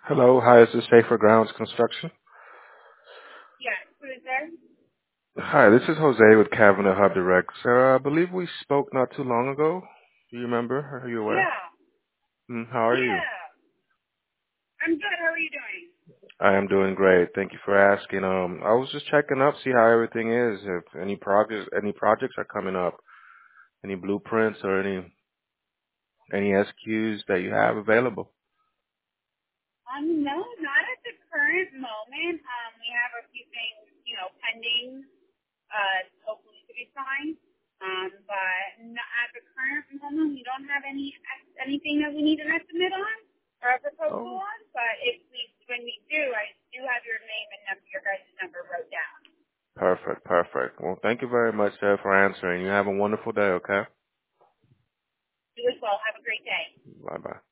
Hello, hi, is this Safer Grounds Construction? Yes, who is there? Hi, this is Jose with Cabinet Hub Direct. Sarah, I believe we spoke not too long ago. Do you remember? Are you aware? Yeah, How are you? yeah. I'm good. How are you doing? I am doing great. Thank you for asking. I was just checking up, see how everything is. If any projects are coming up, any blueprints or any SQs that you have available. No, not at the current moment. We have a few things, pending, hopefully to be signed. But not at the current moment, we don't have anything that we need an estimate on or a proposal Oh, on. But when we do, I do have your name and number, your guys' number wrote down. perfect, perfect. Well, thank you very much, Sarah, for answering. You have a wonderful day, okay? You as well. Have a great day. Bye-bye.